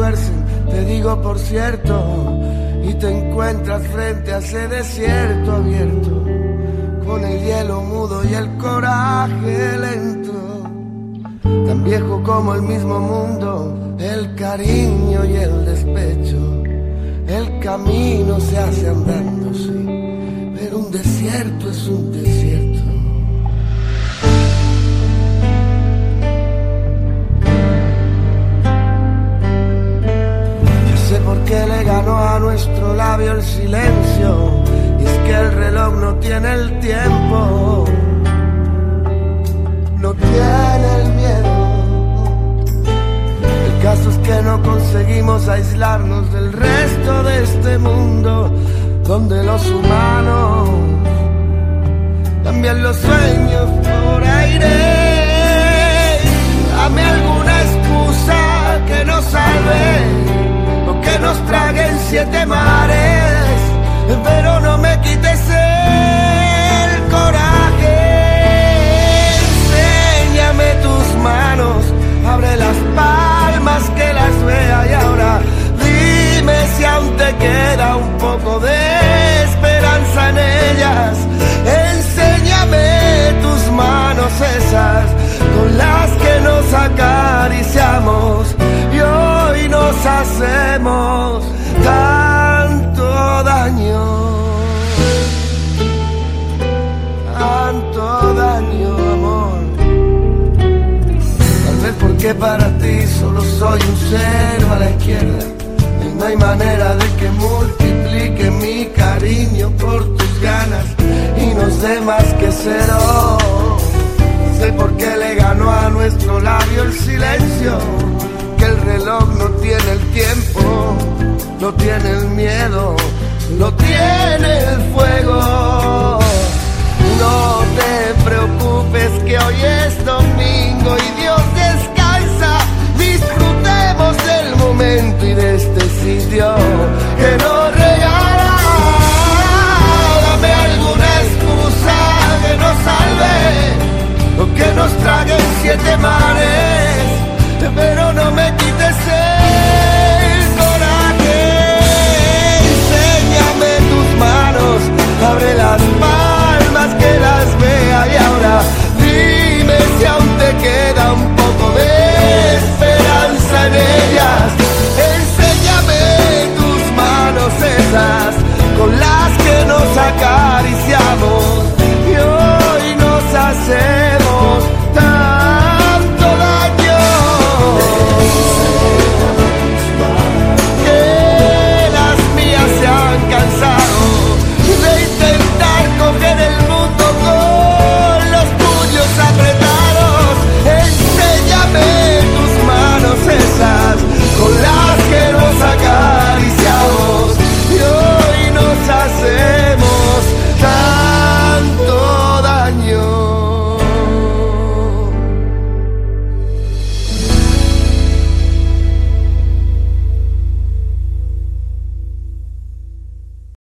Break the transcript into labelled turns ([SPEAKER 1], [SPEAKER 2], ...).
[SPEAKER 1] tuercen, te digo por cierto, y te encuentras frente a ese desierto abierto, con el hielo mudo y el coraje lento, tan viejo como el mismo mundo, el cariño y el despecho. El camino se hace andando, sí, pero un desierto es un desierto. Por qué le ganó a nuestro labio el silencio, y es que el reloj no tiene el tiempo, no tiene el miedo. El caso es que no conseguimos aislarnos del resto de este mundo, donde los humanos cambian los sueños por aire. Dame alguna excusa que nos salve, que nos traguen 7 mares, pero no me quites el coraje. Enséñame tus manos, abre las palmas que las vea, y ahora dime si aún te queda un poco de esperanza en ellas. Enséñame tus manos esas con las que nos acariciamos, y hoy nos hacemos tanto daño, amor. Tal vez porque para ti solo soy un cero a la izquierda, y no hay manera de que multiplique mi cariño por tus ganas y no sé más que cero. Sé por qué le ganó a nuestro labio el silencio, que el reloj no tiene el tiempo, no tiene el miedo, no tiene el fuego. No te preocupes que hoy es domingo y Dios descansa. Disfrutemos del momento y de este sitio que nos regala. Dame alguna excusa que nos salve, o que nos traguen 7 mares, pero no me quites el coraje. Enséñame tus manos, abre las palmas que las vea, y ahora dime si aún te queda un poco de esperanza en ellas. Enséñame tus manos esas con las